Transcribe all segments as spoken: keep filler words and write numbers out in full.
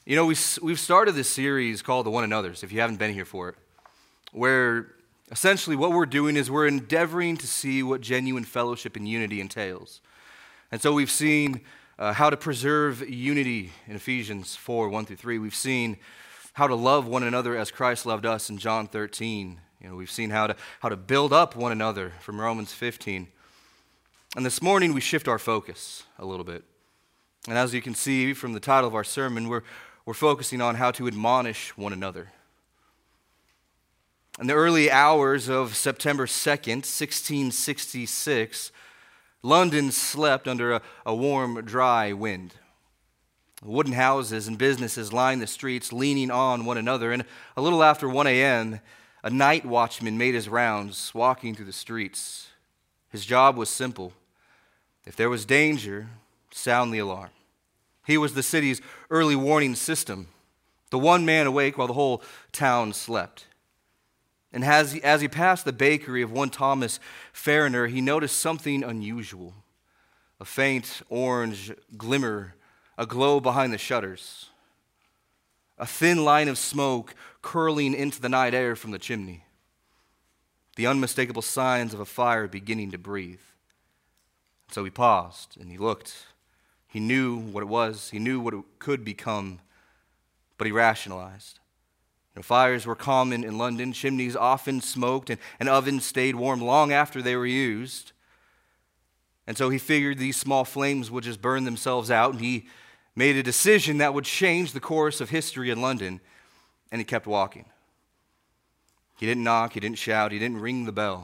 You know, we, we've started this series called The One Another's, if you haven't been here for it, where essentially what we're doing is we're endeavoring to see what genuine fellowship and unity entails. And so we've seen uh, how to preserve unity in Ephesians four, one through three. We've seen how to love one another as Christ loved us in John thirteen. You know, we've seen how to, how to build up one another from Romans fifteen. And this morning we shift our focus a little bit. And as you can see from the title of our sermon, we're We're focusing on how to admonish one another. In the early hours of September second, sixteen sixty-six, London slept under a, a warm, dry wind. Wooden houses and businesses lined the streets, leaning on one another. And a little after one a.m., a night watchman made his rounds, walking through the streets. His job was simple. If there was danger, sound the alarm. He was the city's early warning system, the one man awake while the whole town slept. And as he, as he passed the bakery of one Thomas Fariner, he noticed something unusual, a faint orange glimmer, a glow behind the shutters, a thin line of smoke curling into the night air from the chimney, the unmistakable signs of a fire beginning to breathe. So he paused and he looked. He knew what it was. He knew what it could become, but he rationalized. You know, fires were common in London. Chimneys often smoked, and, and ovens stayed warm long after they were used. And so he figured these small flames would just burn themselves out, and he made a decision that would change the course of history in London, and he kept walking. He didn't knock, he didn't shout, he didn't ring the bell.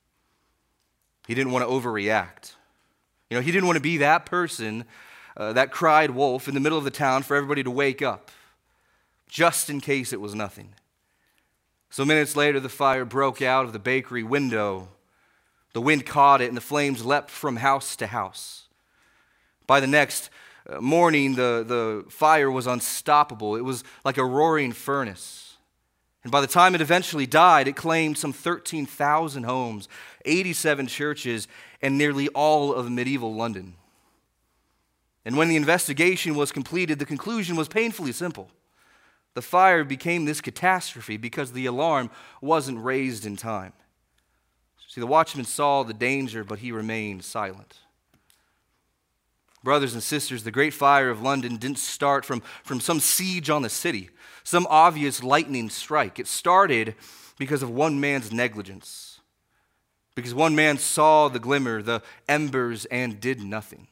He didn't want to overreact. You know, he didn't want to be that person Uh, that cried wolf in the middle of the town for everybody to wake up, just in case it was nothing. So minutes later, the fire broke out of the bakery window. The wind caught it, and the flames leapt from house to house. By the next uh, morning, the, the fire was unstoppable. It was like a roaring furnace. And by the time it eventually died, it claimed some thirteen thousand homes, eighty-seven churches, and nearly all of medieval London. And when the investigation was completed, the conclusion was painfully simple. The fire became this catastrophe because the alarm wasn't raised in time. See, the watchman saw the danger, but he remained silent. Brothers and sisters, the Great Fire of London didn't start from, from some siege on the city, some obvious lightning strike. It started because of one man's negligence, because one man saw the glimmer, the embers, and did nothing.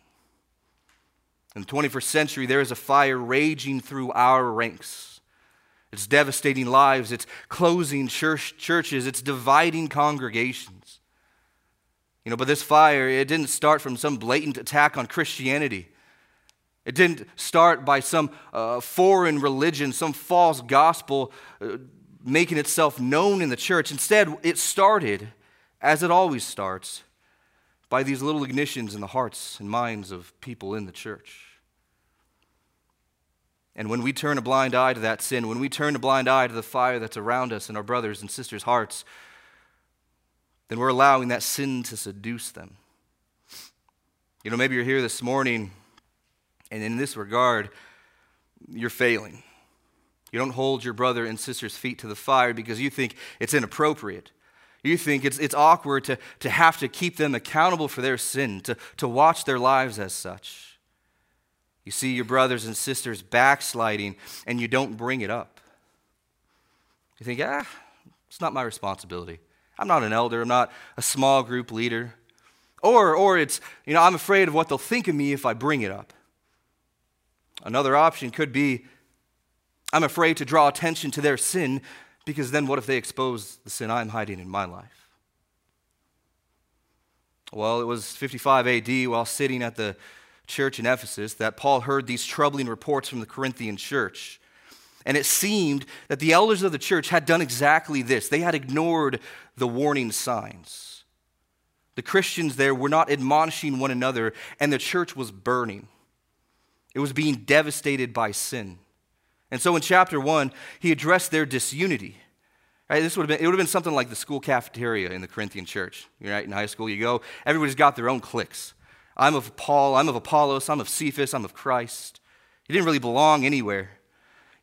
In the twenty-first century, there is a fire raging through our ranks. It's devastating lives, it's closing church, churches, it's dividing congregations. You know, but this fire, it didn't start from some blatant attack on Christianity. It didn't start by some uh, foreign religion, some false gospel uh, making itself known in the church. Instead, it started, as it always starts, by these little ignitions in the hearts and minds of people in the church. And when we turn a blind eye to that sin, when we turn a blind eye to the fire that's around us in our brothers' and sisters' hearts, then we're allowing that sin to seduce them. You know, maybe you're here this morning, and in this regard, you're failing. You don't hold your brother and sister's feet to the fire because you think it's inappropriate. You think it's, it's awkward to, to have to keep them accountable for their sin, to, to watch their lives as such. You see your brothers and sisters backsliding, and you don't bring it up. You think, ah, it's not my responsibility. I'm not an elder. I'm not a small group leader. Or, or it's, you know, I'm afraid of what they'll think of me if I bring it up. Another option could be, I'm afraid to draw attention to their sin, because then what if they expose the sin I'm hiding in my life? Well, it was fifty-five A D while sitting at the church in Ephesus that Paul heard these troubling reports from the Corinthian church. And it seemed that the elders of the church had done exactly this. They had ignored the warning signs. The Christians there were not admonishing one another, and the church was burning. It was being devastated by sin. And so in chapter one, he addressed their disunity. Right, this would have been, it would have been something like the school cafeteria in the Corinthian church. You're right, in high school, you go, everybody's got their own cliques. I'm of Paul, I'm of Apollos, I'm of Cephas, I'm of Christ. You didn't really belong anywhere.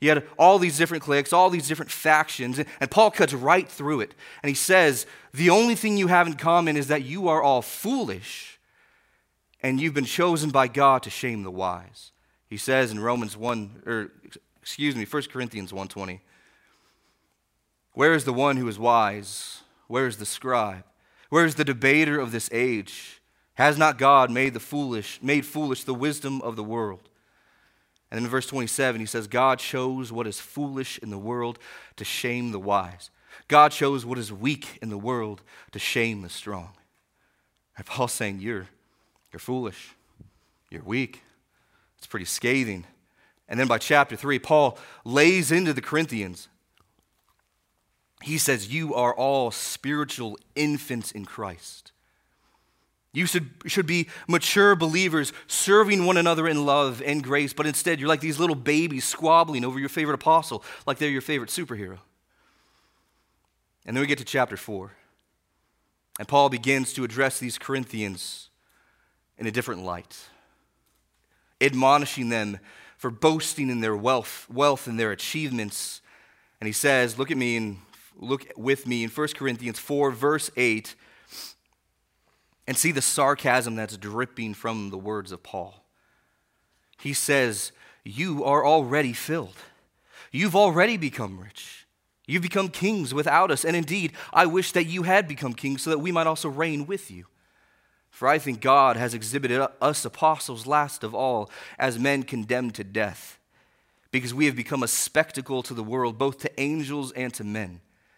You had all these different cliques, all these different factions, and Paul cuts right through it. And he says, the only thing you have in common is that you are all foolish, and you've been chosen by God to shame the wise. He says in Romans one, or excuse me, First Corinthians one twenty, where is the one who is wise? Where is the scribe? Where is the debater of this age? Has not God made the foolish, made foolish the wisdom of the world? And then in verse twenty-seven, he says, God chose what is foolish in the world to shame the wise. God chose what is weak in the world to shame the strong. And Paul's saying, you're, you're foolish. You're weak. It's pretty scathing. And then by chapter three, Paul lays into the Corinthians. He says, you are all spiritual infants in Christ. You should, should be mature believers serving one another in love and grace, but instead you're like these little babies squabbling over your favorite apostle like they're your favorite superhero. And then we get to chapter four, and Paul begins to address these Corinthians in a different light, admonishing them for boasting in their wealth, wealth and their achievements. And he says, look at me and look with me in First Corinthians four, verse eight, and see the sarcasm that's dripping from the words of Paul. He says, you are already filled. You've already become rich. You've become kings without us. And indeed, I wish that you had become kings so that we might also reign with you. For I think God has exhibited us apostles last of all as men condemned to death, because we have become a spectacle to the world, both to angels and to men.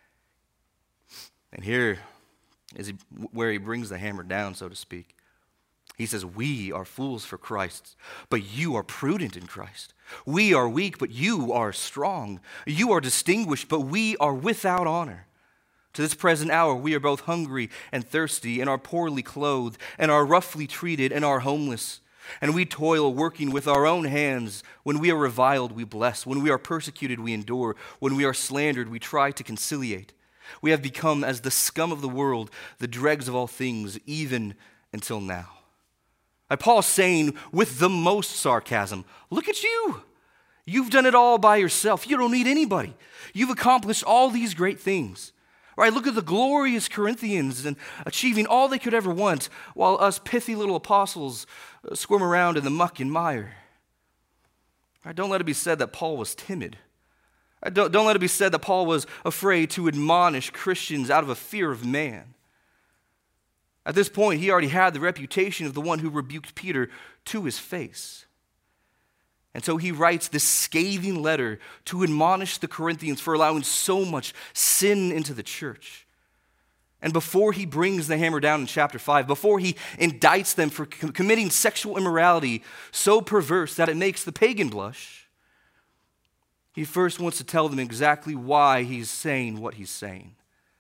And here is where he brings the hammer down, so to speak. He says, we are fools for Christ, but you are prudent in Christ. We are weak, but you are strong. You are distinguished, but we are without honor. To this present hour, we are both hungry and thirsty, and are poorly clothed, and are roughly treated, and are homeless. And we toil working with our own hands. When we are reviled, we bless. When we are persecuted, we endure. When we are slandered, we try to conciliate. We have become as the scum of the world, the dregs of all things, even until now. And Paul's saying with the most sarcasm, look at you. You've done it all by yourself. You don't need anybody. You've accomplished all these great things. Right? Look at the glorious Corinthians and achieving all they could ever want, while us pithy little apostles squirm around in the muck and mire. Right? Don't let it be said that Paul was timid. Right? Don't, don't let it be said that Paul was afraid to admonish Christians out of a fear of man. At this point, he already had the reputation of the one who rebuked Peter to his face. And so he writes this scathing letter to admonish the Corinthians for allowing so much sin into the church. And before he brings the hammer down in chapter five, before he indicts them for com- committing sexual immorality so perverse that it makes the pagan blush, he first wants to tell them exactly why he's saying what he's saying.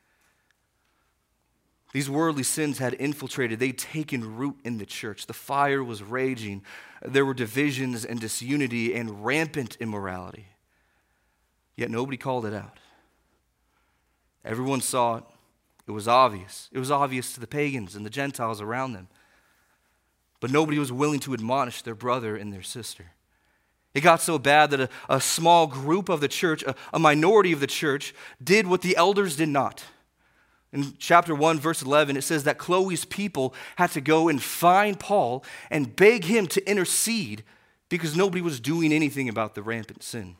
These worldly sins had infiltrated, they'd taken root in the church. The fire was raging. There were divisions and disunity and rampant immorality. Yet nobody called it out. Everyone saw it. It was obvious. It was obvious to the pagans and the Gentiles around them. But nobody was willing to admonish their brother and their sister. It got so bad that a, a small group of the church, a, a minority of the church, did what the elders did not. In chapter one, verse eleven, it says that Chloe's people had to go and find Paul and beg him to intercede because nobody was doing anything about the rampant sin.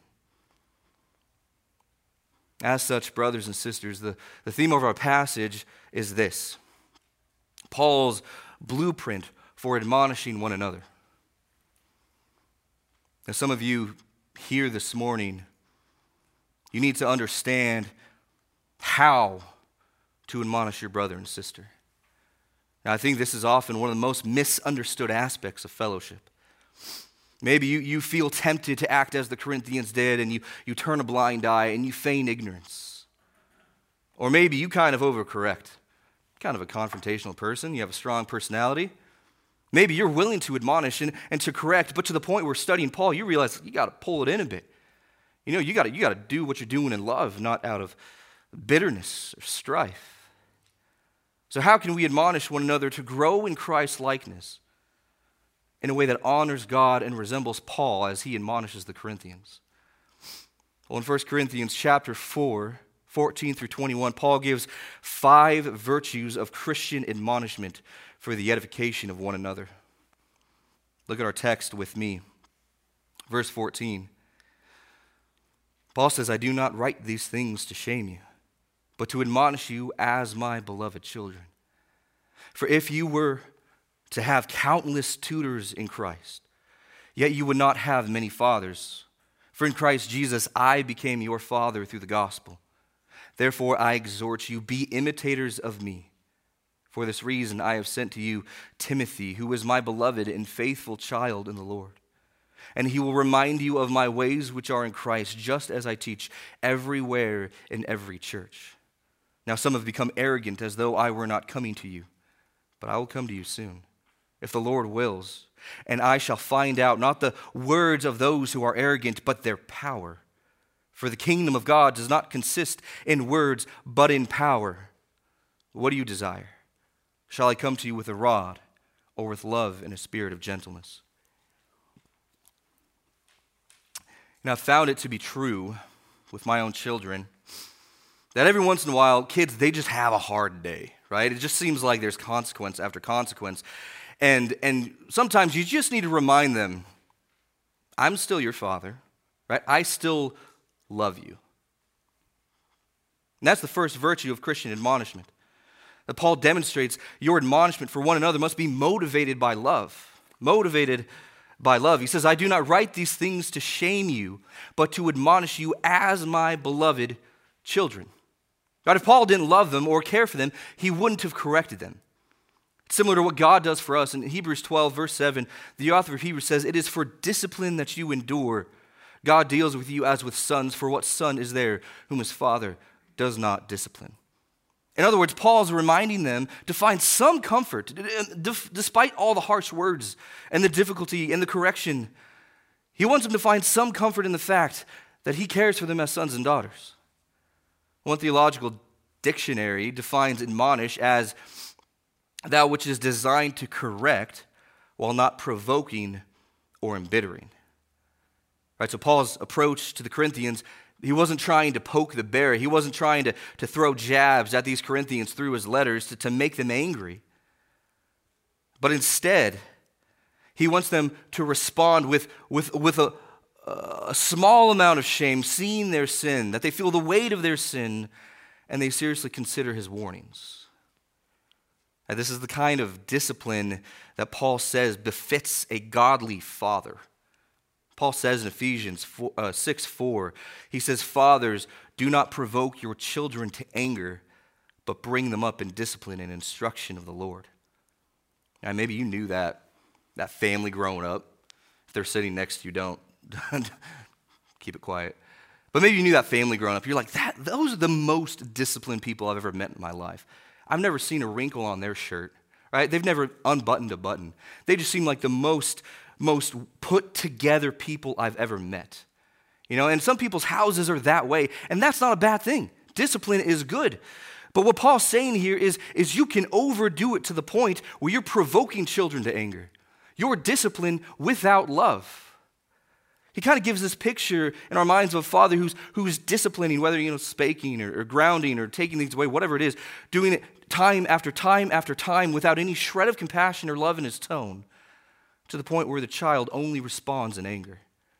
As such, brothers and sisters, the, the theme of our passage is this: Paul's blueprint for admonishing one another. Now, some of you here this morning, you need to understand how to admonish your brother and sister. Now, I think this is often one of the most misunderstood aspects of fellowship. Maybe you, you feel tempted to act as the Corinthians did, and you, you turn a blind eye and you feign ignorance. Or maybe you kind of overcorrect. Kind of a confrontational person. You have a strong personality. Maybe you're willing to admonish and, and to correct, but to the point where studying Paul, you realize you got to pull it in a bit. You know, you got to you got to do what you're doing in love, not out of bitterness or strife. So how can we admonish one another to grow in Christ's likeness in a way that honors God and resembles Paul as he admonishes the Corinthians? Well, in First Corinthians chapter four, fourteen through twenty-one, Paul gives five virtues of Christian admonishment for the edification of one another. Look at our text with me. Verse fourteen. Paul says, I do not write these things to shame you, but to admonish you as my beloved children. For if you were to have countless tutors in Christ, yet you would not have many fathers. For in Christ Jesus I became your father through the gospel. Therefore I exhort you, be imitators of me. For this reason I have sent to you Timothy, who is my beloved and faithful child in the Lord. And he will remind you of my ways which are in Christ, just as I teach everywhere in every church. Now some have become arrogant, as though I were not coming to you. But I will come to you soon, if the Lord wills. And I shall find out not the words of those who are arrogant, but their power. For the kingdom of God does not consist in words, but in power. What do you desire? Shall I come to you with a rod, or with love and a spirit of gentleness? And I've found it to be true with my own children that every once in a while, kids, they just have a hard day, right? It just seems like there's consequence after consequence. And, and sometimes you just need to remind them, I'm still your father, right? I still love you. And that's the first virtue of Christian admonishment. That Paul demonstrates your admonishment for one another must be motivated by love. Motivated by love. He says, I do not write these things to shame you, but to admonish you as my beloved children. God, if Paul didn't love them or care for them, he wouldn't have corrected them. It's similar to what God does for us. In Hebrews twelve, verse seven, the author of Hebrews says, it is for discipline that you endure. God deals with you as with sons, for what son is there whom his father does not discipline? In other words, Paul's reminding them to find some comfort, despite all the harsh words and the difficulty and the correction. He wants them to find some comfort in the fact that he cares for them as sons and daughters. One theological dictionary defines admonish as that which is designed to correct while not provoking or embittering. Right, so Paul's approach to the Corinthians, he wasn't trying to poke the bear. He wasn't trying to, to throw jabs at these Corinthians through his letters to, to make them angry. But instead, he wants them to respond with, with, with a, a small amount of shame, seeing their sin, that they feel the weight of their sin, and they seriously consider his warnings. And this is the kind of discipline that Paul says befits a godly father. Paul says in Ephesians six four, he says, fathers, do not provoke your children to anger, but bring them up in discipline and instruction of the Lord. Now, maybe you knew that, that family growing up. If they're sitting next to you, don't. Keep it quiet. But maybe you knew that family growing up. You're like, that. those are the most disciplined people I've ever met in my life. I've never seen a wrinkle on their shirt, right? They've never unbuttoned a button. They just seem like the most, most put together people I've ever met. You know, and some people's houses are that way, and that's not a bad thing. Discipline is good. But what Paul's saying here is, is you can overdo it to the point where you're provoking children to anger. You're discipline without love. He kind of gives this picture in our minds of a father who's, who's disciplining, whether, you know, spanking or, or grounding or taking things away, whatever it is, doing it time after time after time without any shred of compassion or love in his tone, to the point where the child only responds in anger.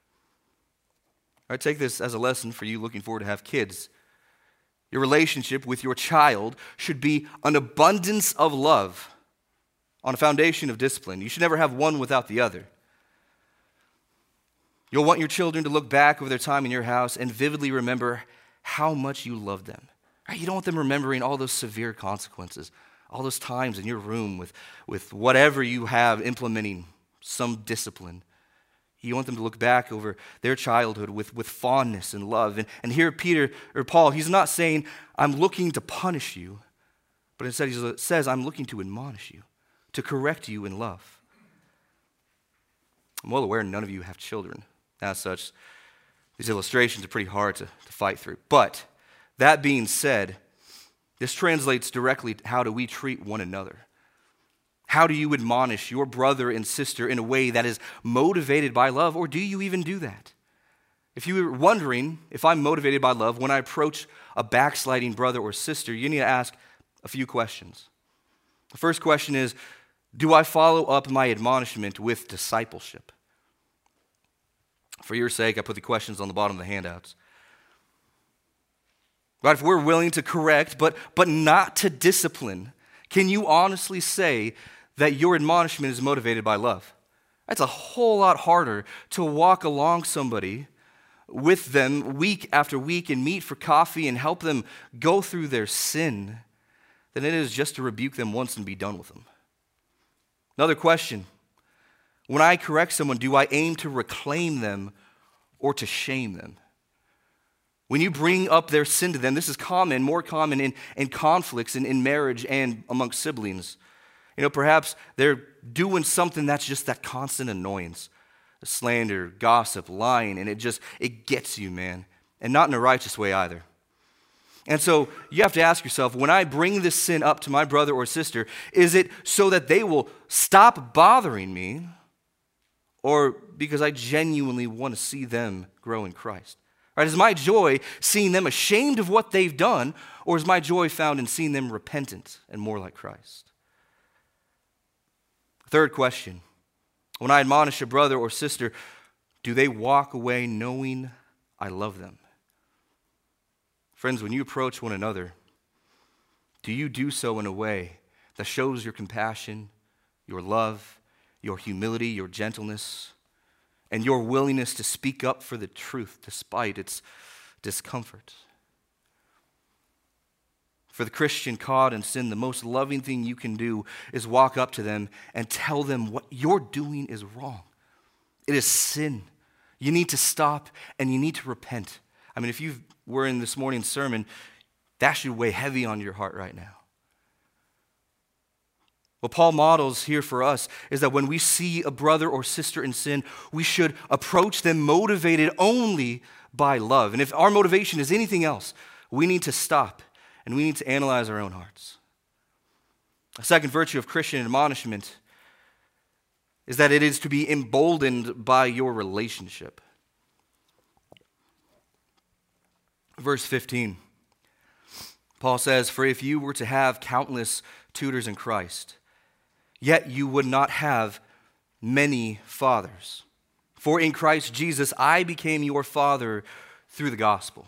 All right, take this as a lesson for you looking forward to have kids. Your relationship with your child should be an abundance of love on a foundation of discipline. You should never have one without the other. You'll want your children to look back over their time in your house and vividly remember how much you loved them. Right? You don't want them remembering all those severe consequences, all those times in your room with, with whatever you have implementing some discipline. You want them to look back over their childhood with, with fondness and love. And, and here Peter, or Paul, he's not saying, I'm looking to punish you, but instead he says, I'm looking to admonish you, to correct you in love. I'm well aware none of you have children. As such, these illustrations are pretty hard to, to fight through. But that being said, this translates directly to how do we treat one another. How do you admonish your brother and sister in a way that is motivated by love, or do you even do that? If you were wondering if I'm motivated by love when I approach a backsliding brother or sister, you need to ask a few questions. The first question is, do I follow up my admonishment with discipleship? For your sake, I put the questions on the bottom of the handouts. Right, if we're willing to correct, but, but not to discipline, can you honestly say that your admonishment is motivated by love? That's a whole lot harder to walk along somebody with them week after week and meet for coffee and help them go through their sin than it is just to rebuke them once and be done with them. Another question. When I correct someone, do I aim to reclaim them or to shame them? When you bring up their sin to them, this is common, more common in, in conflicts in, in marriage and amongst siblings. You know, perhaps they're doing something that's just that constant annoyance. Slander, gossip, lying, and it just, it gets you, man. And not in a righteous way either. And so you have to ask yourself, when I bring this sin up to my brother or sister, is it so that they will stop bothering me, or because I genuinely want to see them grow in Christ? Right? Is my joy seeing them ashamed of what they've done, or is my joy found in seeing them repentant and more like Christ? Third question. When I admonish a brother or sister, do they walk away knowing I love them? Friends, when you approach one another, do you do so in a way that shows your compassion, your love, your humility, your gentleness, and your willingness to speak up for the truth despite its discomfort? For the Christian caught in sin, the most loving thing you can do is walk up to them and tell them what you're doing is wrong. It is sin. You need to stop and you need to repent. I mean, if you were in this morning's sermon, that should weigh heavy on your heart right now. What Paul models here for us is that when we see a brother or sister in sin, we should approach them motivated only by love. And if our motivation is anything else, we need to stop and we need to analyze our own hearts. A second virtue of Christian admonishment is that it is to be emboldened by your relationship. Verse fifteen, Paul says, "For if you were to have countless tutors in Christ, yet you would not have many fathers. For in Christ Jesus I became your father through the gospel."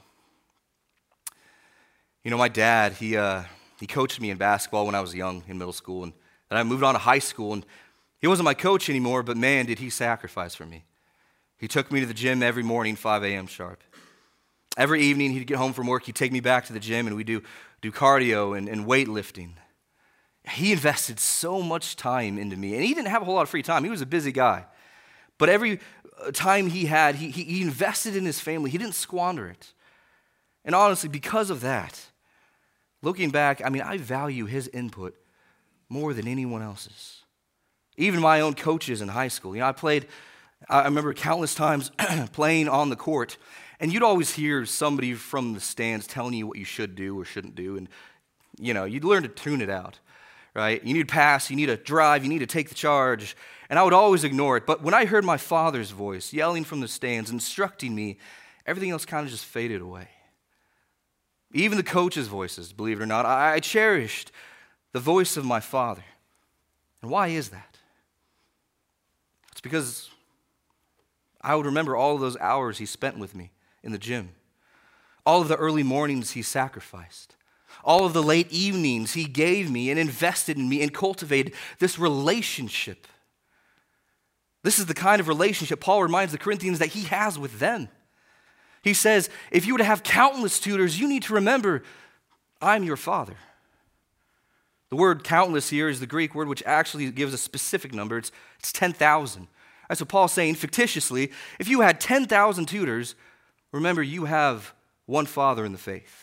You know, my dad, he uh, he coached me in basketball when I was young in middle school, and then I moved on to high school, and he wasn't my coach anymore, but man, did he sacrifice for me. He took me to the gym every morning, five a.m. sharp. Every evening he'd get home from work, he'd take me back to the gym, and we'd do, do cardio and, and weightlifting. He invested so much time into me, and he didn't have a whole lot of free time. He was a busy guy. But every time he had, he, he, he invested in his family. He didn't squander it. And honestly, because of that, looking back, I mean, I value his input more than anyone else's. Even my own coaches in high school. You know, I played, I remember countless times playing on the court, and you'd always hear somebody from the stands telling you what you should do or shouldn't do, and, you know, you'd learn to tune it out. Right? You need to pass, you need to drive, you need to take the charge. And I would always ignore it. But when I heard my father's voice yelling from the stands, instructing me, everything else kind of just faded away. Even the coaches' voices, believe it or not, I cherished the voice of my father. And why is that? It's because I would remember all of those hours he spent with me in the gym. All of the early mornings he sacrificed. All of the late evenings he gave me and invested in me and cultivated this relationship. This is the kind of relationship Paul reminds the Corinthians that he has with them. He says, if you were to have countless tutors, you need to remember, I'm your father. The word countless here is the Greek word which actually gives a specific number. It's, it's ten thousand. That's what Paul's saying fictitiously. If you had ten thousand tutors, remember you have one father in the faith.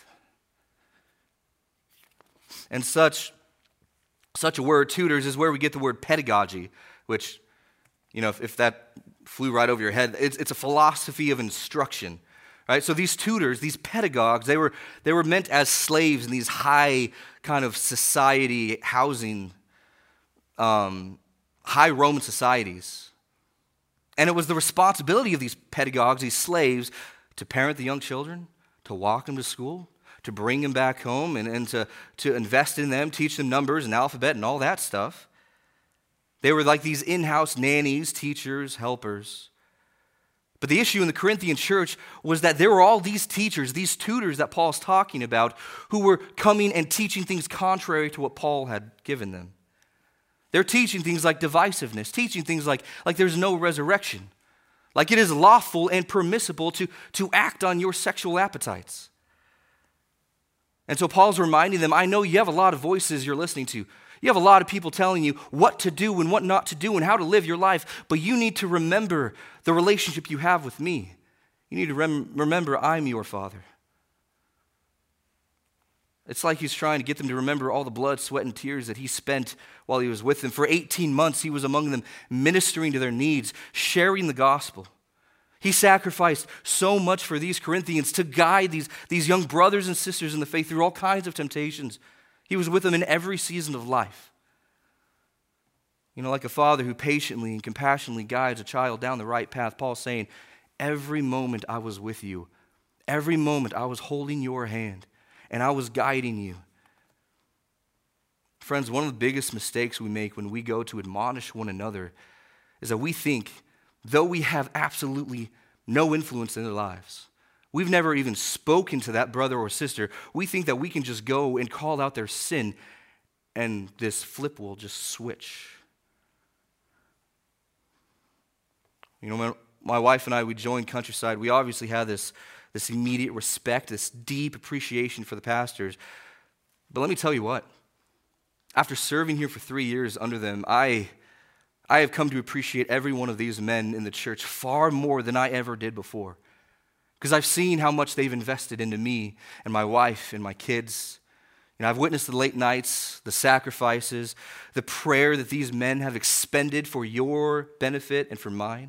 And such, such a word, tutors, is where we get the word pedagogy, which, you know, if, if that flew right over your head, it's, it's a philosophy of instruction, right? So these tutors, these pedagogues, they were, they were meant as slaves in these high kind of society housing, um, high Roman societies. And it was the responsibility of these pedagogues, these slaves, to parent the young children, to walk them to school, to bring them back home, and, and to, to invest in them, teach them numbers and alphabet and all that stuff. They were like these in-house nannies, teachers, helpers. But the issue in the Corinthian church was that there were all these teachers, these tutors that Paul's talking about, who were coming and teaching things contrary to what Paul had given them. They're teaching things like divisiveness, teaching things like, like there's no resurrection, like it is lawful and permissible to, to act on your sexual appetites. And so Paul's reminding them, I know you have a lot of voices you're listening to. You have a lot of people telling you what to do and what not to do and how to live your life, but you need to remember the relationship you have with me. You need to rem- remember I'm your father. It's like he's trying to get them to remember all the blood, sweat, and tears that he spent while he was with them. For eighteen months, he was among them, ministering to their needs, sharing the gospel. He sacrificed so much for these Corinthians to guide these, these young brothers and sisters in the faith through all kinds of temptations. He was with them in every season of life. You know, like a father who patiently and compassionately guides a child down the right path, Paul's saying, every moment I was with you, every moment I was holding your hand, and I was guiding you. Friends, one of the biggest mistakes we make when we go to admonish one another is that we think, though we have absolutely no influence in their lives, we've never even spoken to that brother or sister, we think that we can just go and call out their sin and this flip will just switch. You know, my, my wife and I, we joined Countryside. We obviously had this, this immediate respect, this deep appreciation for the pastors. But let me tell you what, after serving here for three years under them, I, I have come to appreciate every one of these men in the church far more than I ever did before. Because I've seen how much they've invested into me and my wife and my kids. You know, I've witnessed the late nights, the sacrifices, the prayer that these men have expended for your benefit and for mine.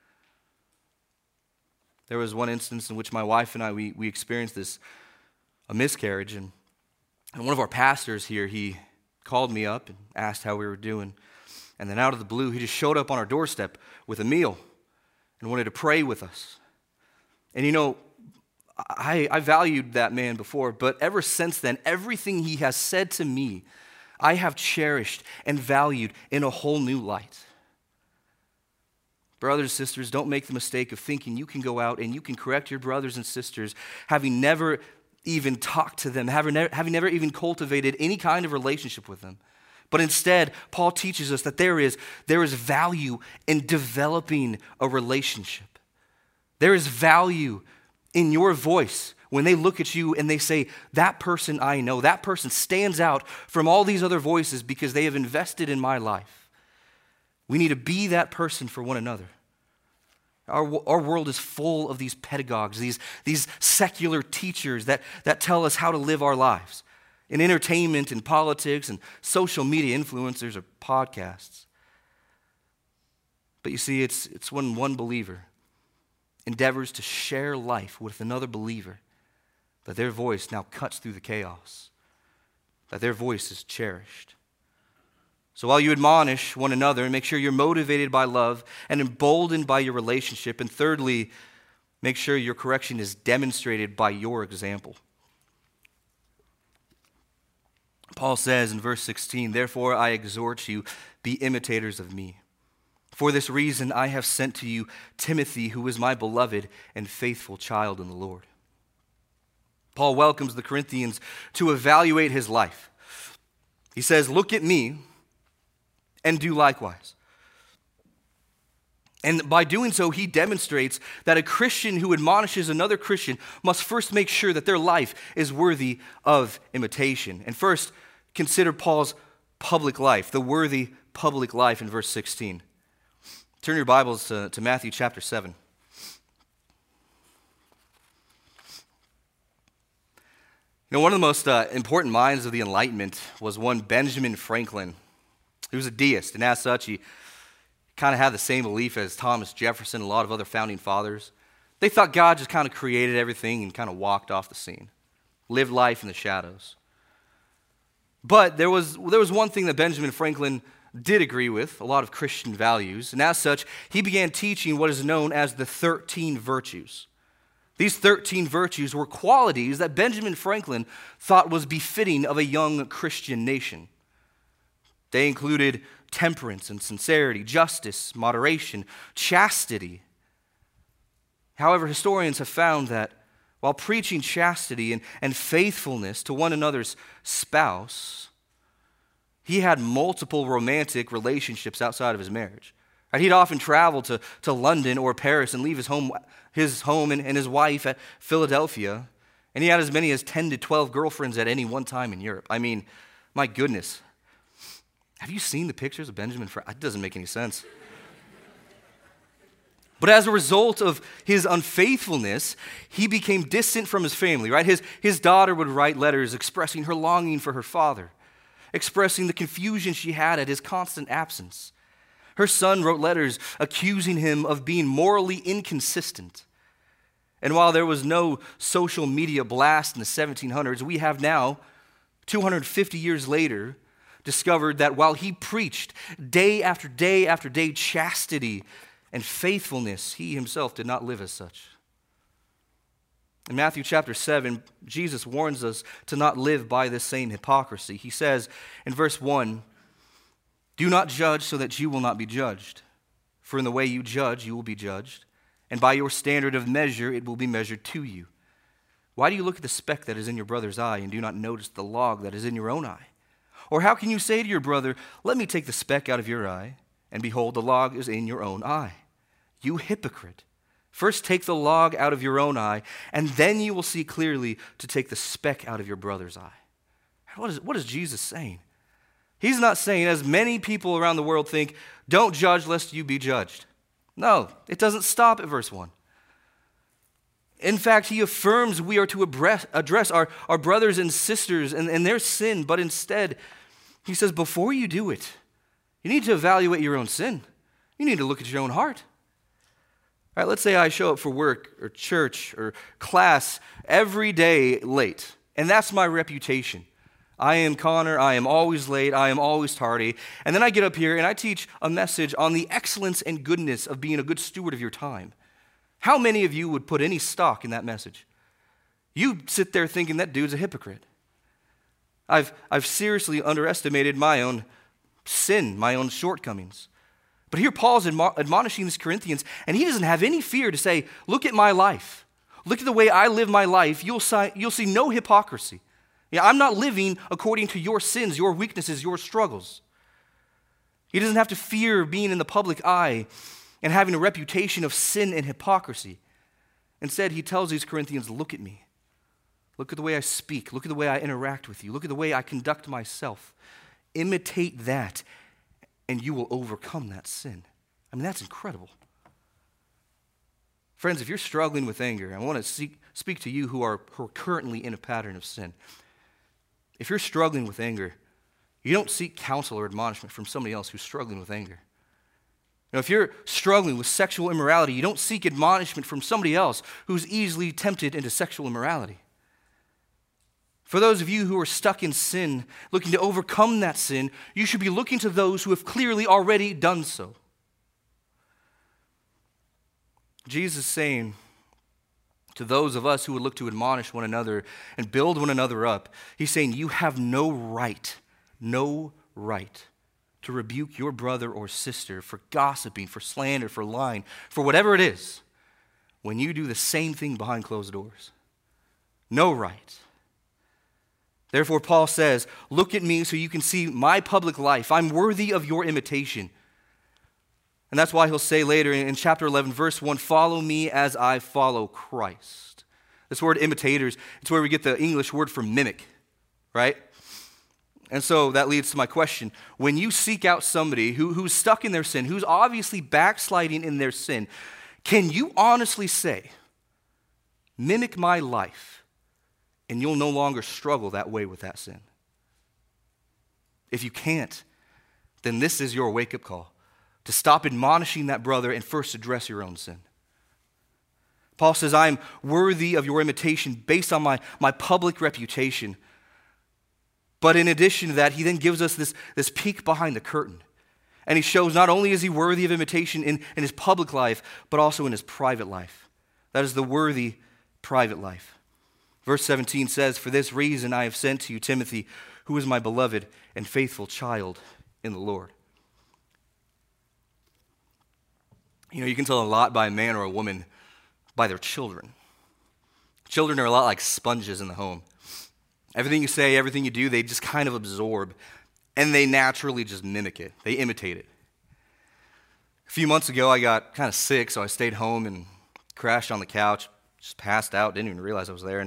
There was one instance in which my wife and I, we, we experienced this, a miscarriage. And, and one of our pastors here, he called me up and asked how we were doing. And then out of the blue, he just showed up on our doorstep with a meal and wanted to pray with us. And you know, I, I valued that man before, but ever since then, everything he has said to me, I have cherished and valued in a whole new light. Brothers and sisters, don't make the mistake of thinking you can go out and you can correct your brothers and sisters, having never even talked to them, having never, having never even cultivated any kind of relationship with them. But instead, Paul teaches us that there is, there is value in developing a relationship. There is value in your voice when they look at you and they say, that person I know, that person stands out from all these other voices because they have invested in my life. We need to be that person for one another. Our, our world is full of these pedagogues, these, these secular teachers that, that tell us how to live our lives. In entertainment and politics and social media influencers or podcasts. But you see, it's, it's when one believer endeavors to share life with another believer that their voice now cuts through the chaos, that their voice is cherished. So while you admonish one another, make sure you're motivated by love and emboldened by your relationship. And thirdly, make sure your correction is demonstrated by your example. Paul says in verse sixteen, therefore I exhort you, be imitators of me. For this reason I have sent to you Timothy, who is my beloved and faithful child in the Lord. Paul welcomes the Corinthians to evaluate his life. He says, look at me and do likewise. And by doing so, he demonstrates that a Christian who admonishes another Christian must first make sure that their life is worthy of imitation. And first, consider Paul's public life, the worthy public life in verse sixteen. Turn your Bibles to, to Matthew chapter seven. You know, one of the most uh, important minds of the Enlightenment was one Benjamin Franklin. He was a deist, and as such, he kind of had the same belief as Thomas Jefferson and a lot of other founding fathers. They thought God just kind of created everything and kind of walked off the scene, lived life in the shadows. But there was, there was one thing that Benjamin Franklin did agree with, a lot of Christian values, and as such, he began teaching what is known as the thirteen virtues. These thirteen virtues were qualities that Benjamin Franklin thought was befitting of a young Christian nation. They included temperance and sincerity, justice, moderation, chastity. However, historians have found that while preaching chastity and, and faithfulness to one another's spouse, he had multiple romantic relationships outside of his marriage. Right? He'd often travel to, to London or Paris and leave his home, his home and, and his wife at Philadelphia, and he had as many as ten to twelve girlfriends at any one time in Europe. I mean, my goodness. Have you seen the pictures of Benjamin Franklin? It doesn't make any sense. But as a result of his unfaithfulness, he became distant from his family, right? His, his daughter would write letters expressing her longing for her father, expressing the confusion she had at his constant absence. Her son wrote letters accusing him of being morally inconsistent. And while there was no social media blast in the seventeen hundreds, we have now, two hundred fifty years later, discovered that while he preached day after day after day chastity and faithfulness, he himself did not live as such. In Matthew chapter seven, Jesus warns us to not live by this same hypocrisy. He says in verse one, "Do not judge so that you will not be judged. For in the way you judge, you will be judged, and by your standard of measure, it will be measured to you. Why do you look at the speck that is in your brother's eye and do not notice the log that is in your own eye? Or how can you say to your brother, 'Let me take the speck out of your eye,' and behold, the log is in your own eye? You hypocrite! First take the log out of your own eye, and then you will see clearly to take the speck out of your brother's eye." What is, what is Jesus saying? He's not saying, as many people around the world think, don't judge lest you be judged. No, it doesn't stop at verse one. In fact, he affirms we are to address our, our brothers and sisters and, and their sin, but instead, he says, before you do it, you need to evaluate your own sin. You need to look at your own heart. All right, let's say I show up for work or church or class every day late, and that's my reputation. I am Connor, I am always late, I am always tardy, and then I get up here and I teach a message on the excellence and goodness of being a good steward of your time. How many of you would put any stock in that message? You sit there thinking that dude's a hypocrite. I've, I've seriously underestimated my own sin, my own shortcomings. But here Paul's admo- admonishing these Corinthians, and he doesn't have any fear to say, look at my life. Look at the way I live my life. You'll, si- you'll see no hypocrisy. Yeah, I'm not living according to your sins, your weaknesses, your struggles. He doesn't have to fear being in the public eye and having a reputation of sin and hypocrisy. Instead, he tells these Corinthians, look at me. Look at the way I speak. Look at the way I interact with you. Look at the way I conduct myself. Imitate that, and you will overcome that sin. I mean, that's incredible. Friends, if you're struggling with anger, I want to seek, speak to you who are, who are currently in a pattern of sin. If you're struggling with anger, you don't seek counsel or admonishment from somebody else who's struggling with anger. Now, if you're struggling with sexual immorality, you don't seek admonishment from somebody else who's easily tempted into sexual immorality. For those of you who are stuck in sin, looking to overcome that sin, you should be looking to those who have clearly already done so. Jesus is saying to those of us who would look to admonish one another and build one another up, he's saying you have no right, no right to rebuke your brother or sister for gossiping, for slander, for lying, for whatever it is, when you do the same thing behind closed doors. No right. Therefore, Paul says, look at me so you can see my public life. I'm worthy of your imitation. And that's why he'll say later in chapter eleven, verse one, follow me as I follow Christ. This word imitators, it's where we get the English word for mimic, right? And so that leads to my question. When you seek out somebody who, who's stuck in their sin, who's obviously backsliding in their sin, can you honestly say, mimic my life, and you'll no longer struggle that way with that sin? If you can't, then this is your wake-up call, to stop admonishing that brother and first address your own sin. Paul says, I am worthy of your imitation based on my, my public reputation. But in addition to that, he then gives us this, this peek behind the curtain. And he shows not only is he worthy of imitation in, in his public life, but also in his private life. That is the worthy private life. Verse seventeen says, "For this reason I have sent to you Timothy, who is my beloved and faithful child in the Lord." You know, you can tell a lot by a man or a woman by their children. Children are a lot like sponges in the home. Everything you say, everything you do, they just kind of absorb, and they naturally just mimic it. They imitate it. A few months ago, I got kind of sick, so I stayed home and crashed on the couch, just passed out, didn't even realize I was there. And,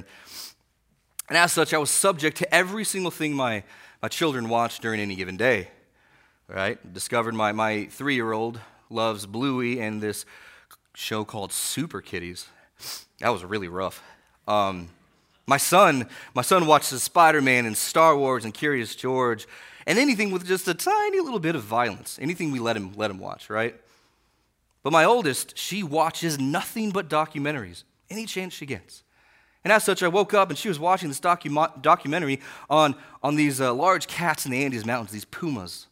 and as such, I was subject to every single thing my, my children watched during any given day. Right? Discovered my, my three-year-old loves Bluey and this show called Super Kitties. That was really rough. Um, my son, my son watches Spider-Man and Star Wars and Curious George and anything with just a tiny little bit of violence. Anything we let him let him watch, right? But my oldest, she watches nothing but documentaries, any chance she gets. And as such, I woke up and she was watching this docu- documentary on, on these uh, large cats in the Andes Mountains, these pumas.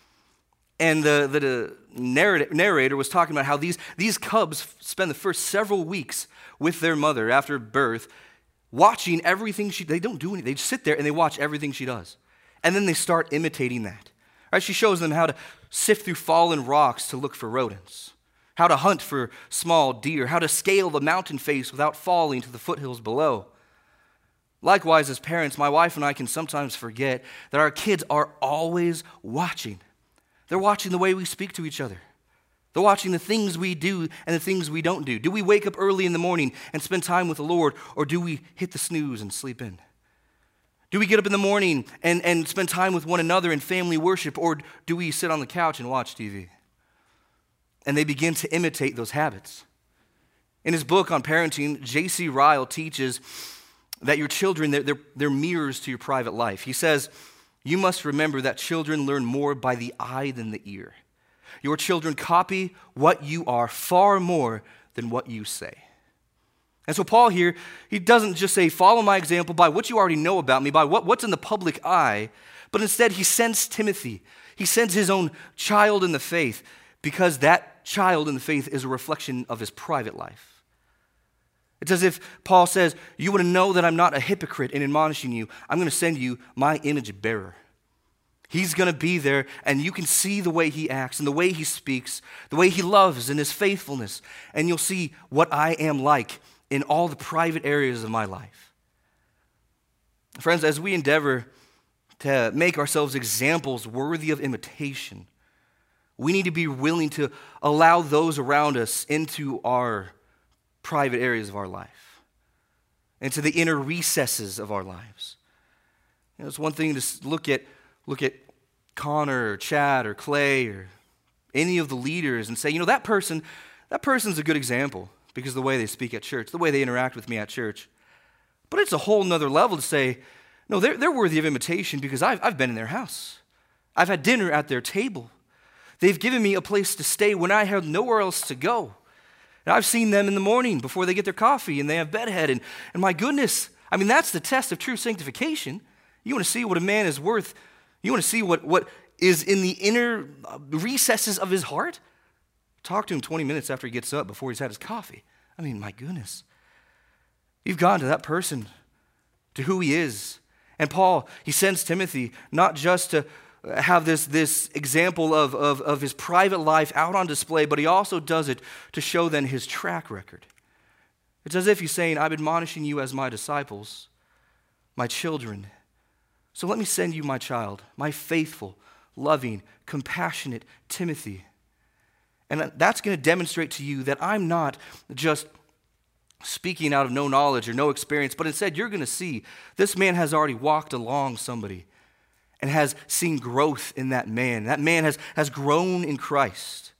And the, the, the narrator was talking about how these, these cubs spend the first several weeks with their mother after birth, watching everything she, they don't do anything. They just sit there and they watch everything she does. And then they start imitating that. Right? She shows them how to sift through fallen rocks to look for rodents, how to hunt for small deer, how to scale the mountain face without falling to the foothills below. Likewise, as parents, my wife and I can sometimes forget that our kids are always watching. They're watching the way we speak to each other. They're watching the things we do and the things we don't do. Do we wake up early in the morning and spend time with the Lord, or do we hit the snooze and sleep in? Do we get up in the morning and, and spend time with one another in family worship, or do we sit on the couch and watch T V? And they begin to imitate those habits. In his book on parenting, J C Ryle teaches that your children, they're, they're, they're mirrors to your private life. He says, "You must remember that children learn more by the eye than the ear. Your children copy what you are far more than what you say." And so Paul here, he doesn't just say, follow my example by what you already know about me, by what, what's in the public eye, but instead he sends Timothy. He sends his own child in the faith, because that child in the faith is a reflection of his private life. It's as if Paul says, you want to know that I'm not a hypocrite in admonishing you. I'm going to send you my image bearer. He's going to be there, and you can see the way he acts and the way he speaks, the way he loves and his faithfulness, and you'll see what I am like in all the private areas of my life. Friends, as we endeavor to make ourselves examples worthy of imitation, we need to be willing to allow those around us into our private areas of our life, into the inner recesses of our lives. You know, it's one thing to look at look at Connor or Chad or Clay or any of the leaders and say, you know, that person, that person's a good example because of the way they speak at church, the way they interact with me at church. But it's a whole nother level to say, no, they're, they're worthy of imitation because I've, I've been in their house. I've had dinner at their table. They've given me a place to stay when I had nowhere else to go. And I've seen them in the morning before they get their coffee and they have bedhead. And, and my goodness, I mean, that's the test of true sanctification. You want to see what a man is worth. You want to see what, what is in the inner recesses of his heart? Talk to him twenty minutes after he gets up before he's had his coffee. I mean, my goodness. You've gone to that person, to who he is. And Paul, he sends Timothy not just to have this, this example of, of, of his private life out on display, but he also does it to show then his track record. It's as if he's saying, I'm admonishing you as my disciples, my children. So let me send you my child, my faithful, loving, compassionate Timothy. And that's going to demonstrate to you that I'm not just speaking out of no knowledge or no experience, but instead you're going to see this man has already walked along somebody and has seen growth in that man. That man has, has grown in Christ.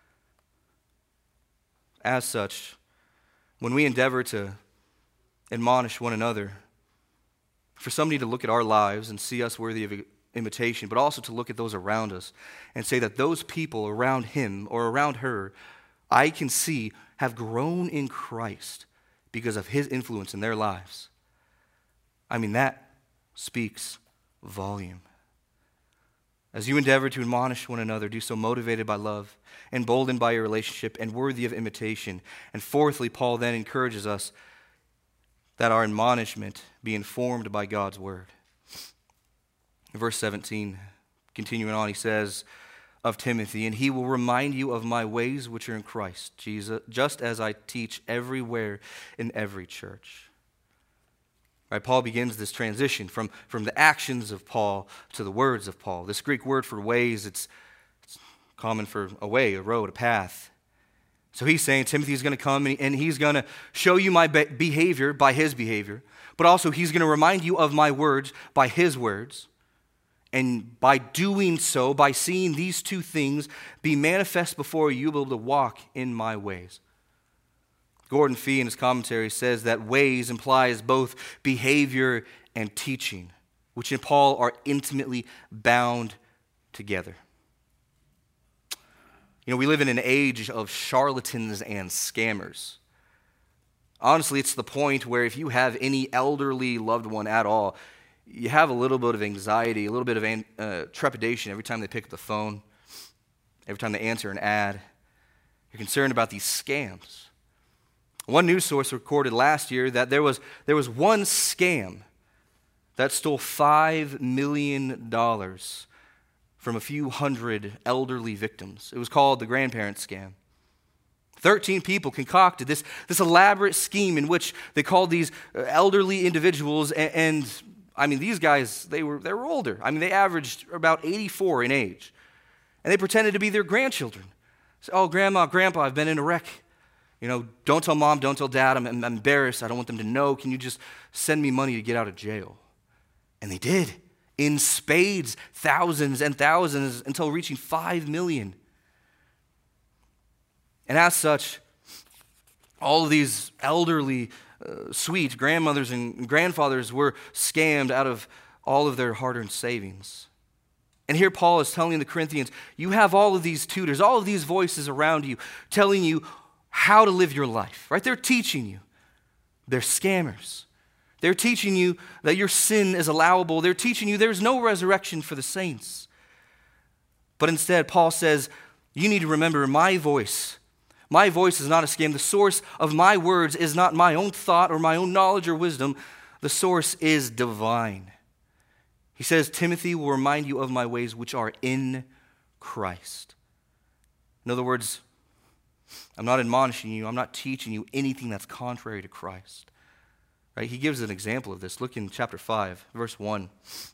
As such, when we endeavor to admonish one another, for somebody to look at our lives and see us worthy of imitation, but also to look at those around us and say that those people around him or around her, I can see have grown in Christ because of his influence in their lives. I mean, that speaks volume. As you endeavor to admonish one another, do so motivated by love, emboldened by your relationship, and worthy of imitation. And fourthly, Paul then encourages us that our admonishment be informed by God's word. In verse seventeen, continuing on, he says of Timothy, and he will remind you of my ways which are in Christ Jesus, just as I teach everywhere in every church. Right, Paul begins this transition from, from the actions of Paul to the words of Paul. This Greek word for ways, it's, it's common for a way, a road, a path. So he's saying Timothy's going to come and, and he's going to show you my be- behavior by his behavior, but also he's going to remind you of my words by his words. And by doing so, by seeing these two things be manifest before you, you'll be able to walk in my ways. Gordon Fee in his commentary says that ways implies both behavior and teaching, which in Paul are intimately bound together. You know, we live in an age of charlatans and scammers. Honestly, it's the point where if you have any elderly loved one at all, you have a little bit of anxiety, a little bit of uh, trepidation every time they pick up the phone, every time they answer an ad. You're concerned about these scams. One news source recorded last year that there was, there was one scam that stole five million dollars from a few hundred elderly victims. It was called the grandparent scam. Thirteen people concocted this, this elaborate scheme in which they called these elderly individuals, and, and I mean, these guys, they were, they were older. I mean, they averaged about eighty-four in age. And they pretended to be their grandchildren. So, oh, Grandma, Grandpa, I've been in a wreck. You know, don't tell Mom, don't tell Dad, I'm, I'm embarrassed. I don't want them to know. Can you just send me money to get out of jail? And they did, in spades, thousands and thousands, until reaching five million. And as such, all of these elderly, uh, sweet grandmothers and grandfathers were scammed out of all of their hard-earned savings. And here Paul is telling the Corinthians, you have all of these tutors, all of these voices around you telling you how to live your life, right? They're teaching you. They're scammers. They're teaching you that your sin is allowable. They're teaching you there's no resurrection for the saints. But instead, Paul says, you need to remember my voice. My voice is not a scam. The source of my words is not my own thought or my own knowledge or wisdom. The source is divine. He says, Timothy will remind you of my ways which are in Christ. In other words, I'm not admonishing you. I'm not teaching you anything that's contrary to Christ. Right? He gives an example of this. Look in chapter five, verse one.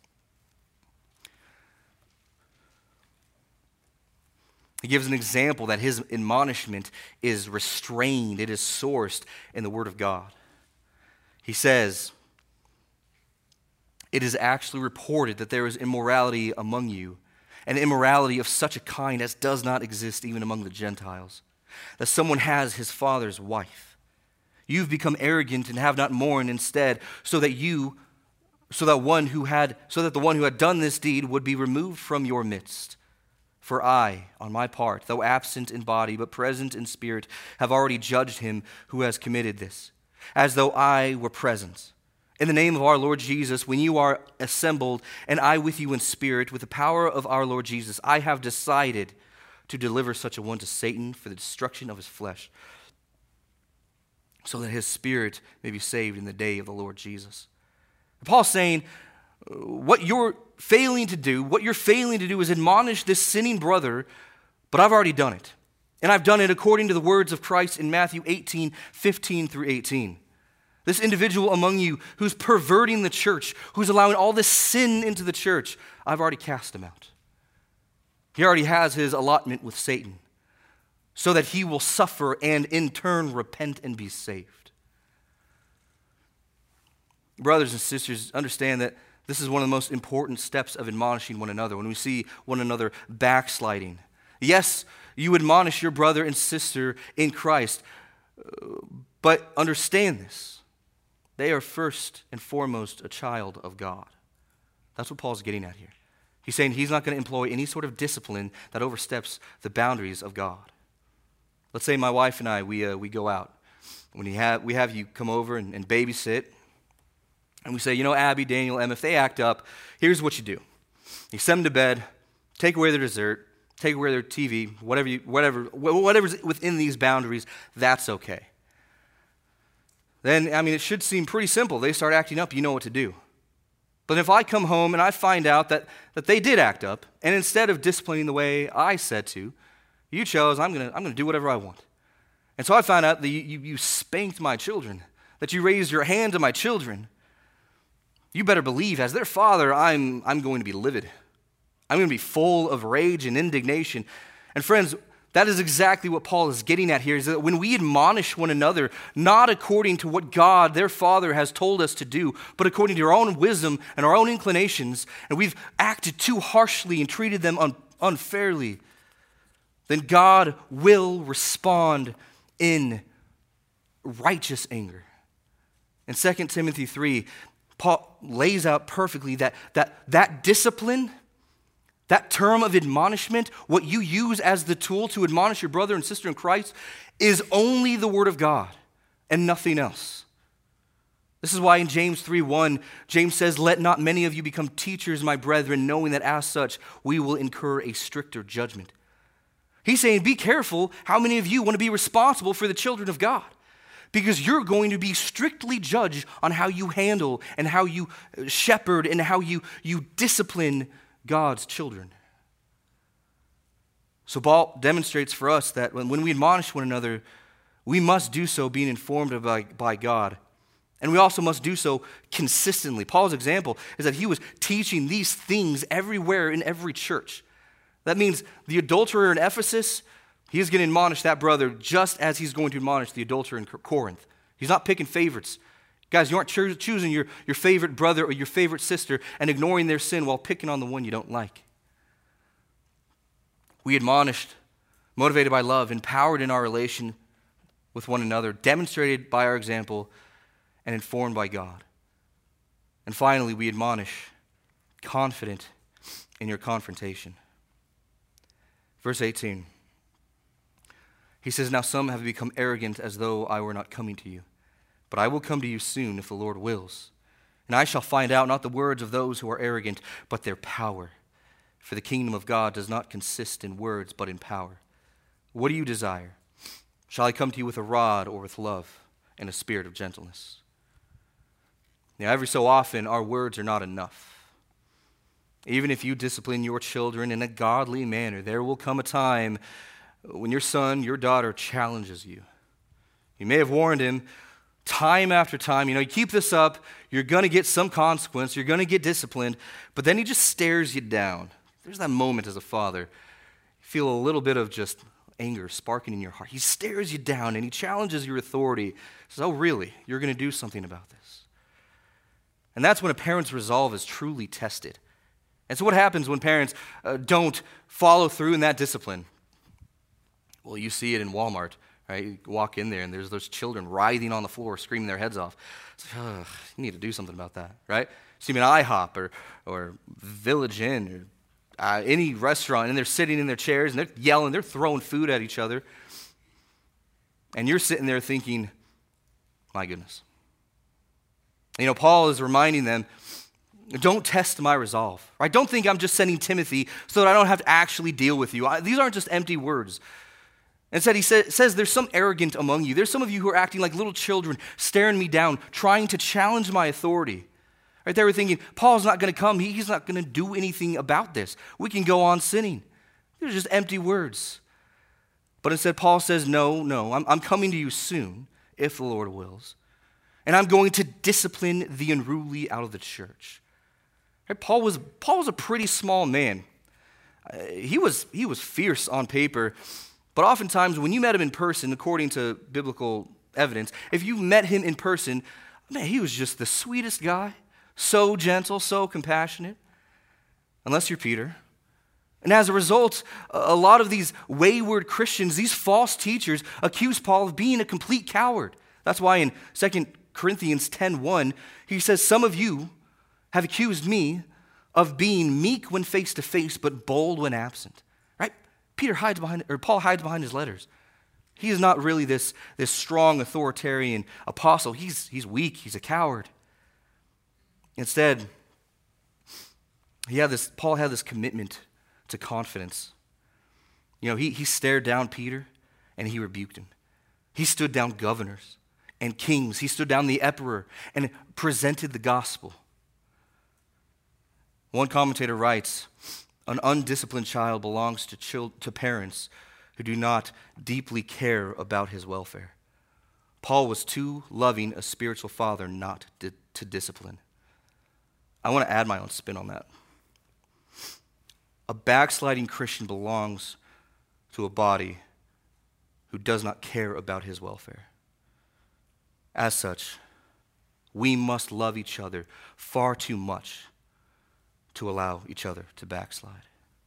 He gives an example that his admonishment is restrained. It is sourced in the Word of God. He says, it is actually reported that there is immorality among you, and immorality of such a kind as does not exist even among the Gentiles, that someone has his father's wife. You've become arrogant and have not mourned instead, so that you, so that one who had, so that the one who had done this deed would be removed from your midst. For I, on my part, though absent in body but present in spirit, have already judged him who has committed this, as though I were present. In the name of our Lord Jesus, when you are assembled, and I with you in spirit, with the power of our Lord Jesus, I have decided to deliver such a one to Satan for the destruction of his flesh, so that his spirit may be saved in the day of the Lord Jesus. Paul's saying, what you're failing to do, what you're failing to do is admonish this sinning brother, but I've already done it. And I've done it according to the words of Christ in Matthew eighteen, fifteen through eighteen. This individual among you who's perverting the church, who's allowing all this sin into the church, I've already cast him out. He already has his allotment with Satan, so that he will suffer and in turn repent and be saved. Brothers and sisters, understand that this is one of the most important steps of admonishing one another when we see one another backsliding. Yes, you admonish your brother and sister in Christ, but understand this. They are first and foremost a child of God. That's what Paul's getting at here. He's saying he's not going to employ any sort of discipline that oversteps the boundaries of God. Let's say my wife and I, we uh, we go out. When we have, we have you come over and, and babysit, and we say, you know, Abby, Daniel, Em, if they act up, here's what you do. You send them to bed, take away their dessert, take away their T V, whatever you, whatever, whatever's within these boundaries, that's okay. then, I mean, it should seem pretty simple. They start acting up, you know what to do. But if I come home and I find out that, that they did act up, and instead of disciplining the way I said to, you chose, I'm going to I'm gonna do whatever I want. And so I found out that you, you, you spanked my children, that you raised your hand to my children. You better believe, as their father, I'm, I'm going to be livid. I'm going to be full of rage and indignation. And friends, that is exactly what Paul is getting at here, is that when we admonish one another, not according to what God, their Father, has told us to do, but according to our own wisdom and our own inclinations, and we've acted too harshly and treated them un- unfairly, then God will respond in righteous anger. In Second Timothy three, Paul lays out perfectly that that, that discipline, that term of admonishment, what you use as the tool to admonish your brother and sister in Christ, is only the Word of God and nothing else. This is why in James three one, James says, "Let not many of you become teachers, my brethren, knowing that as such we will incur a stricter judgment." He's saying, be careful how many of you want to be responsible for the children of God, because you're going to be strictly judged on how you handle and how you shepherd and how you, you discipline God's children. So Paul demonstrates for us that when, when we admonish one another, we must do so being informed by, by God. And we also must do so consistently. Paul's example is that he was teaching these things everywhere in every church. That means the adulterer in Ephesus, he's going to admonish that brother just as he's going to admonish the adulterer in Corinth. He's not picking favorites. Guys, you aren't cho- choosing your, your favorite brother or your favorite sister and ignoring their sin while picking on the one you don't like. We admonished, motivated by love, empowered in our relation with one another, demonstrated by our example, and informed by God. And finally, we admonish, confident in your confrontation. Verse eighteen, he says, "Now some have become arrogant as though I were not coming to you. But I will come to you soon if the Lord wills. And I shall find out not the words of those who are arrogant, but their power. For the kingdom of God does not consist in words, but in power. What do you desire? Shall I come to you with a rod or with love and a spirit of gentleness?" Now, every so often, our words are not enough. Even if you discipline your children in a godly manner, there will come a time when your son, your daughter challenges you. You may have warned him time after time, you know, you keep this up, you're going to get some consequence, you're going to get disciplined, but then he just stares you down. There's that moment as a father, you feel a little bit of just anger sparking in your heart. He stares you down and he challenges your authority. He says, "Oh, really? You're going to do something about this?" And that's when a parent's resolve is truly tested. And so what happens when parents uh, don't follow through in that discipline? Well, you see it in Walmart, right? You walk in there and there's those children writhing on the floor, screaming their heads off. It's like, oh, you need to do something about that, right? See them in IHOP or, or Village Inn or uh, any restaurant, and they're sitting in their chairs and they're yelling, they're throwing food at each other. And you're sitting there thinking, my goodness. You know, Paul is reminding them, don't test my resolve, right? Don't think I'm just sending Timothy so that I don't have to actually deal with you. I, these aren't just empty words. Instead, he say, says there's some arrogant among you. There's some of you who are acting like little children, staring me down, trying to challenge my authority. Right? They were thinking, Paul's not going to come. He, he's not going to do anything about this. We can go on sinning. They're just empty words. But instead, Paul says, no, no, I'm, I'm coming to you soon, if the Lord wills. And I'm going to discipline the unruly out of the church. Right? Paul was Paul was a pretty small man. Uh, he was he was fierce on paper, but oftentimes when you met him in person, according to biblical evidence, if you met him in person, man, he was just the sweetest guy, so gentle, so compassionate. Unless you're Peter. And as a result, a lot of these wayward Christians, these false teachers, accuse Paul of being a complete coward. That's why in Second Corinthians ten one, he says, "Some of you have accused me of being meek when face to face, but bold when absent." Right? Peter hides behind, or Paul hides behind his letters. He is not really this, this strong authoritarian apostle. He's, he's weak. He's a coward. Instead, he had this, Paul had this commitment to confidence. You know, he, he stared down Peter and he rebuked him. He stood down governors, and kings. He stood down the emperor and presented the gospel. One commentator writes, an undisciplined child belongs to, chil- to parents who do not deeply care about his welfare. Paul was too loving a spiritual father not to, to discipline. I want to add my own spin on that. A backsliding Christian belongs to a body who does not care about his welfare. As such, we must love each other far too much to allow each other to backslide.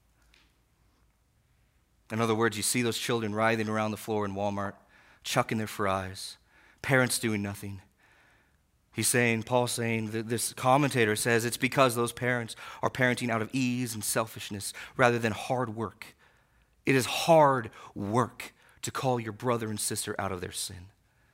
In other words, you see those children writhing around the floor in Walmart, chucking their fries, parents doing nothing. He's saying, Paul's saying, that this commentator says it's because those parents are parenting out of ease and selfishness rather than hard work. It is hard work to call your brother and sister out of their sin.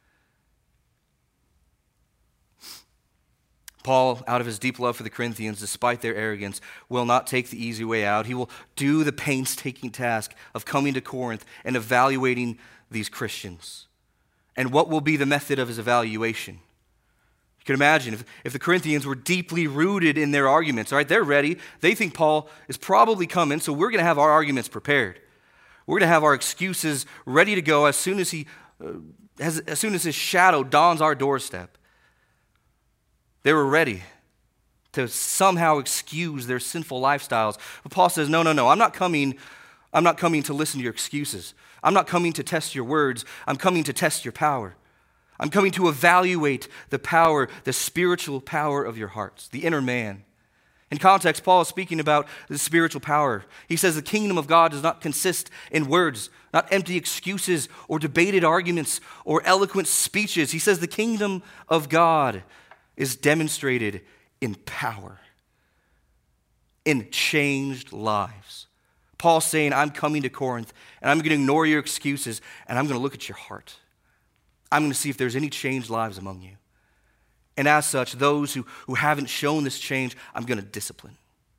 Paul, out of his deep love for the Corinthians, despite their arrogance, will not take the easy way out. He will do the painstaking task of coming to Corinth and evaluating these Christians. And what will be the method of his evaluation? You can imagine if, if the Corinthians were deeply rooted in their arguments, all right, they're ready. They think Paul is probably coming, so we're going to have our arguments prepared. We're going to have our excuses ready to go as soon as he, uh, as, as soon as his shadow dawns our doorstep. They were ready to somehow excuse their sinful lifestyles. But Paul says, no, no, no, I'm not coming, I'm not coming to listen to your excuses. I'm not coming to test your words. I'm coming to test your power. I'm coming to evaluate the power, the spiritual power of your hearts, the inner man. In context, Paul is speaking about the spiritual power. He says the kingdom of God does not consist in words, not empty excuses or debated arguments or eloquent speeches. He says the kingdom of God is demonstrated in power, in changed lives. Paul's saying, I'm coming to Corinth, and I'm going to ignore your excuses, and I'm going to look at your heart. I'm going to see if there's any changed lives among you. And as such, those who, who haven't shown this change, I'm going to discipline.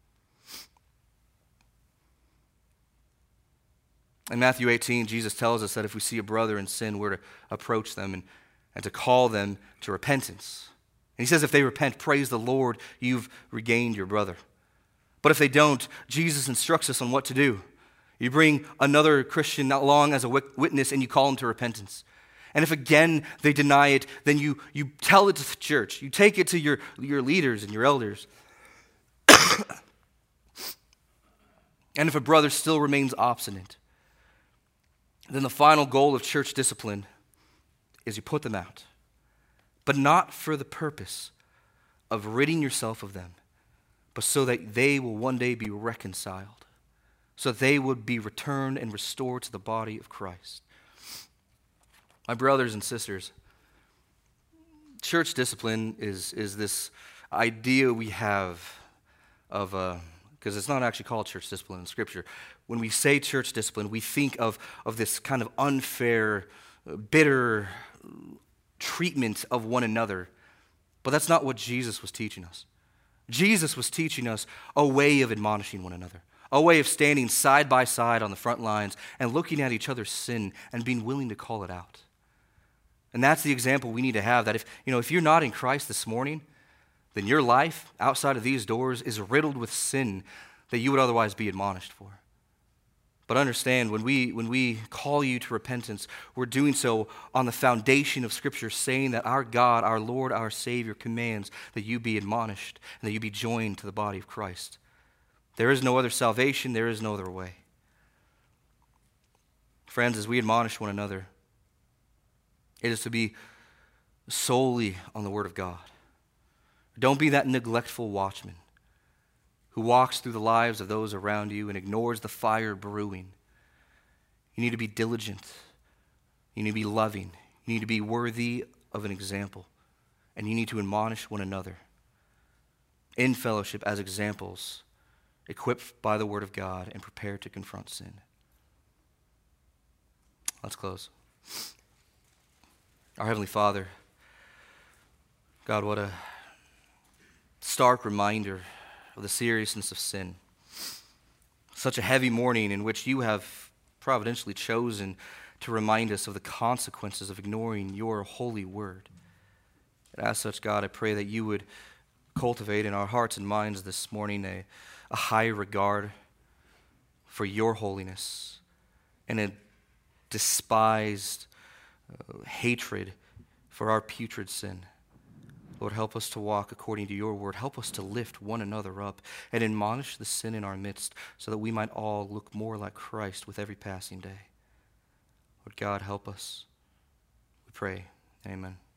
In Matthew eighteen, Jesus tells us that if we see a brother in sin, we're to approach them and, and to call them to repentance. And he says if they repent, praise the Lord, you've regained your brother. But if they don't, Jesus instructs us on what to do. You bring another Christian not long as a witness and you call him to repentance. And if again they deny it, then you, you tell it to the church. You take it to your, your leaders and your elders. And if a brother still remains obstinate, then the final goal of church discipline is you put them out. But not for the purpose of ridding yourself of them, but so that they will one day be reconciled, so that they would be returned and restored to the body of Christ. My brothers and sisters, church discipline is, is this idea we have of, because uh, it's not actually called church discipline in Scripture. When we say church discipline, we think of, of this kind of unfair, bitter treatment of one another. But that's not what Jesus was teaching us. Jesus was teaching us a way of admonishing one another, a way of standing side by side on the front lines and looking at each other's sin and being willing to call it out. And that's the example we need to have, that if, you know, if you're not in Christ this morning, then your life outside of these doors is riddled with sin that you would otherwise be admonished for. But understand, when we when we call you to repentance, we're doing so on the foundation of Scripture, saying that our God, our Lord, our Savior commands that you be admonished and that you be joined to the body of Christ. There is no other salvation. There is no other way. Friends, as we admonish one another, it is to be solely on the Word of God. Don't be that neglectful watchman who walks through the lives of those around you and ignores the fire brewing. You need to be diligent. You need to be loving. You need to be worthy of an example. And you need to admonish one another in fellowship as examples, equipped by the Word of God and prepared to confront sin. Let's close. Our Heavenly Father, God, what a stark reminder of the seriousness of sin. Such a heavy morning in which you have providentially chosen to remind us of the consequences of ignoring your holy word. And as such, God, I pray that you would cultivate in our hearts and minds this morning a, a high regard for your holiness and a despised uh, hatred for our putrid sin. Lord, help us to walk according to your word. Help us to lift one another up and admonish the sin in our midst so that we might all look more like Christ with every passing day. Lord God, help us. We pray. Amen.